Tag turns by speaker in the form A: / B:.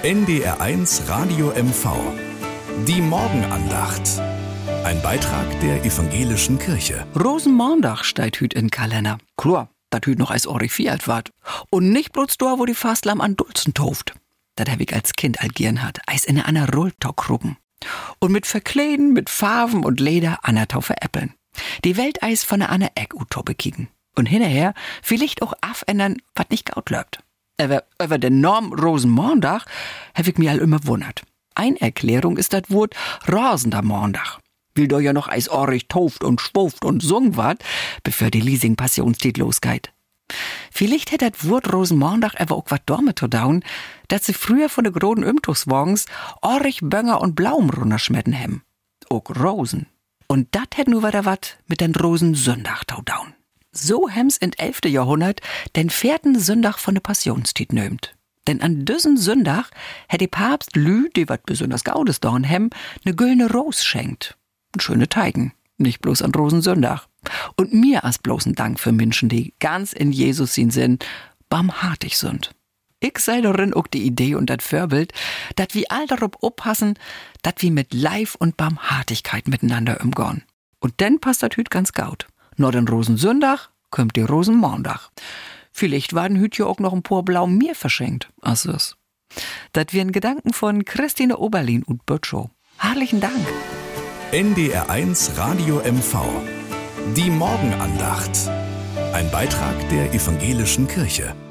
A: NDR1 Radio MV. Die Morgenandacht. Ein Beitrag der evangelischen Kirche.
B: Rosenmontag steht hüt in Kalender. Klar, dat hüt noch als orifiert ward. Und nicht bloß da, wo die Fastlam an Dulzen toft. Dat hab ich als Kind algieren hat, eis in einer Rolltockruppen. Und mit Verkleiden, mit Farben und Leder an der Taufe äppeln. Die Welt eis von einer Eck-Utoppe kicken. Und hinterher vielleicht auch abändern, wat nicht gaut läuft. Über den Norm Rosenmontag hab ich mir all immer wundert. Eine Erklärung ist das Wort rasender Montag. Will doch ja noch eis orig toft und schwuft und sung ward, bevor die Leasing-Passionstitel losgeht. Vielleicht hätt das Wort Rosenmontag aber auch wat damit zu daun, dass sie früher von de großen Umzugswagens orig Bönger und Blaum runterschmetten hem. Auch Rosen. Und dat hätt nur wieder wat mit den Rosensündag tau daun. So hems in 11. Jahrhundert den 4. Sündach von der Passionstiet nömt. Denn an düssen Sündach hätt die Papst Lü, die wat besonders gaudes dorn hem, ne güllne Ros schenkt. Schöne Teigen, nicht bloß an Rosensündach. Und mir als bloßen Dank für Menschen, die ganz in Jesus sin Sinn barmhartig sind. Ich sei darin auch die Idee und dat Vorbild, dat wir all darauf oppassen, dat wir mit Leib und Barmhartigkeit miteinander umgehen. Und dann passt dat hüt ganz gaut. Nur den Rosensündach kommt die Rosenmontag. Vielleicht waren hüt ja auch noch ein paar Blau mir verschenkt. Also das wären Gedanken von Christine Oberlin und Bötschow. Herzlichen Dank.
A: NDR1 Radio MV. Die Morgenandacht. Ein Beitrag der evangelischen Kirche.